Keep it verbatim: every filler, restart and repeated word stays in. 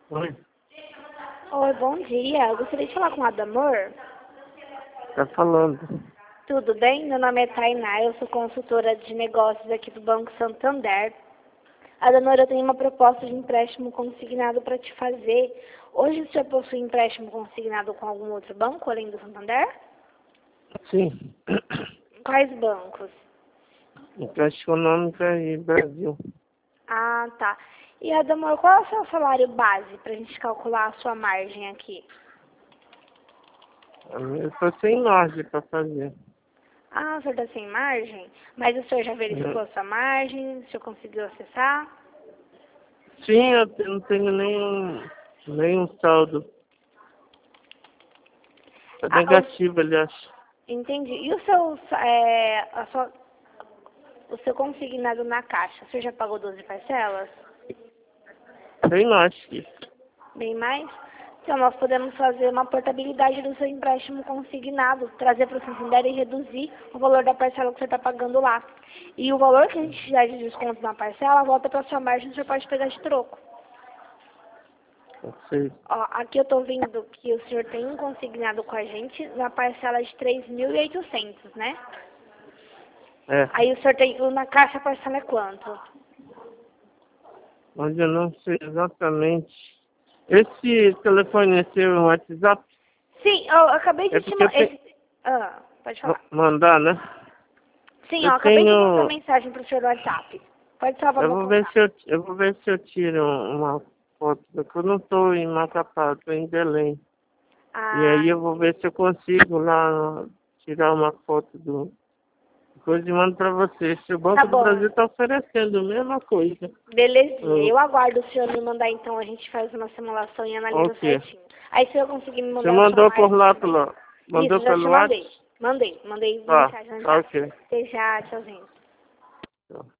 Oi, Oi, bom dia. Eu gostaria de falar com a Adamor. tá falando. Tudo bem? Meu nome é Tainá, eu sou consultora de negócios aqui do Banco Santander. Adamor, eu tenho uma proposta de empréstimo consignado para te fazer. Hoje o senhor possui empréstimo consignado com algum outro banco, além do Santander? Sim, Quais bancos? Caixa Econômica e Brasil. Ah, tá. E Adamor, qual é o seu salário base para a gente calcular a sua margem aqui? Eu tô sem margem para fazer. Ah, o senhor está sem margem? Mas o senhor já verificou a sua margem? O senhor conseguiu acessar? Sim, eu te- não tenho nenhum, nenhum saldo. Tá Ah, o- negativo, aliás. entendi. E o seu, é, a sua, o seu consignado na caixa, o senhor já pagou doze parcelas? Bem mais que isso. Bem mais? Então, nós podemos fazer uma portabilidade do seu empréstimo consignado, trazer para o Santander e reduzir o valor da parcela que você está pagando lá. E o valor que a gente tiver de desconto na parcela volta para a sua margem, o senhor pode pegar de troco. Não sei. Ó, aqui eu estou vendo que o senhor tem um consignado com a gente na parcela de três mil e oitocentos, né? É, Aí o senhor tem, na caixa a parcela é quanto? mas eu não sei exatamente. Esse telefone é seu WhatsApp? Sim, eu acabei É de te porque eu mandar. tenho... Ah, pode ma- falar. mandar, né? Sim, Eu eu acabei de mandar tenho... mensagem pro senhor no WhatsApp. Pode salvar Eu meu vou ver contato. se eu, eu vou ver se eu tiro uma foto, porque eu não estou em Macapá, estou em Belém. E aí Ah, eu vou ver se eu consigo lá tirar uma foto do coisa e mando para você. Se o tá Banco do bom. Brasil está oferecendo a mesma coisa. Belezinha. Eu- Eu aguardo o senhor me mandar então, a gente faz uma simulação e analisa ok. certinho. Aí se eu conseguir me Você mandar a sua mandou por margem lá, também. pelo, Isso, mandou já te pelo mandei. WhatsApp? Mandei. Mandei Tá, mensagem no tá WhatsApp. ok. Até já, tchauzinho. Tá.